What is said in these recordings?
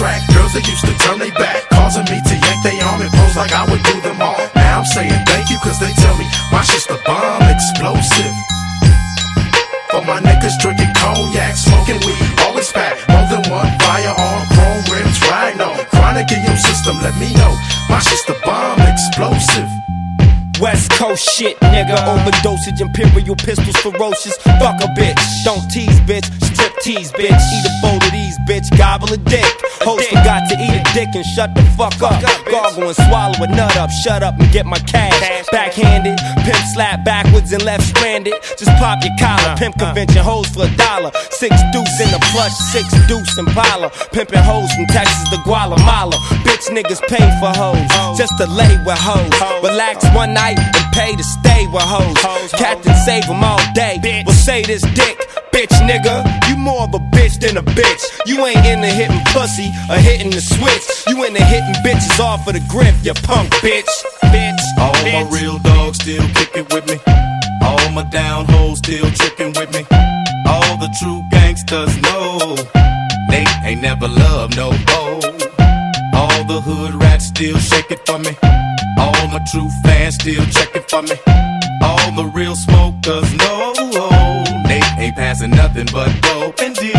track. Girls that used to turn they back, causing me to yank they arm and pose like I would do them all. Now I'm saying thank you cause they tell me my shit's the bomb explosive. For my niggas drinking cognac, smoking weed, always pack more than one firearm, chrome rims, riding on chronic in your system, let me know my shit's the bomb explosive. West Coast shit, nigga. Overdosage, imperial pistols, ferocious. Fuck a bitch, don't tease, bitch. Strip tease, bitch. Eat a bowl of these, bitch. Gobble a dick. Hoes forgot to eat a dick and shut the fuck up. Gargle and swallow a nut up. Shut up and get my cash. Backhanded, pimp slap backwards and left stranded. Just pop your collar. Pimp convention hoes for $1. 6 deuce in the plush, 6 deuce Impala. Pimpin' hoes from Texas to Guatemala. Bitch niggas pay for hoes just to lay with hoes. Relax one night and pay to stay with hoes. Captain save them all day. We'll say this dick, bitch nigga. You more of a bitch than a bitch. You ain't into hitting pussy or hitting the switch. You into hitting bitches off of the grip, you punk bitch. All my real dogs still kicking with me. All my down hoes still tricking with me. All the true gangsters know they ain't never loved no hoe. All the hood rats still shake it for me. All my true fans still check it for me. All the real smokers know they ain't passing nothing but dope and D.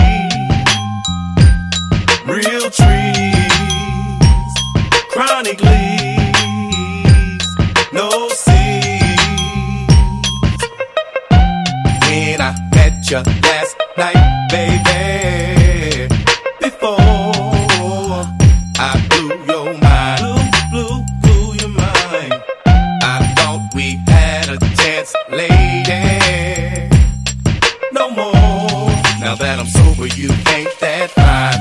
Real trees, chronic leaves, no seeds. When I met you last night, baby, before I blew your mind, blew your mind. I thought we had a chance, lady. No more. Now that I'm sober, you ain't that fine.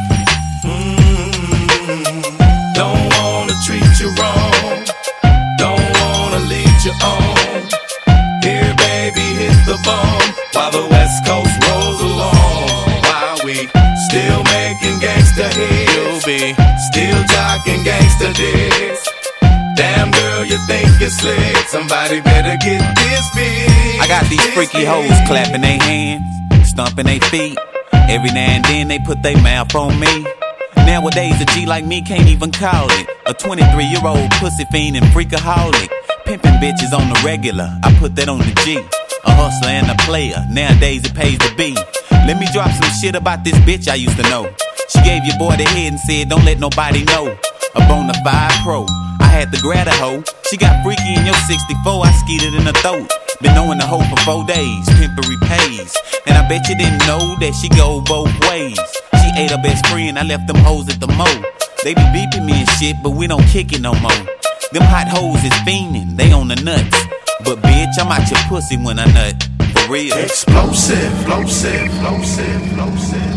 Don't wanna treat you wrong. Don't wanna lead you on. Here, baby, hit the bomb while the West Coast rolls along. While we still making gangsta hits, you'll be still jocking gangsta dicks. Damn girl, you think you're slick. Somebody better get this big. I got these freaky hoes clapping their hands, stomping their feet. Every now and then they put their mouth on me. Nowadays a G like me can't even call it a 23-year-old pussy fiend and freakaholic. Pimping bitches on the regular, I put that on the G. A hustler and a player, nowadays it pays to be. Let me drop some shit about this bitch I used to know. She gave your boy the head and said don't let nobody know. A bonafide pro, I had to grab a hoe. She got freaky in your 64, I skeeted in her throat. Been knowing the hoe for 4 days, pimpery pays. And I bet you didn't know that she go both ways. She ate her best friend, I left them hoes at the mo. They be beeping me and shit, but we don't kick it no more. Them hot hoes is fiending, they on the nuts. But bitch, I'm out your pussy when I nut, for real. Explosive, explosive, explosive, explosive.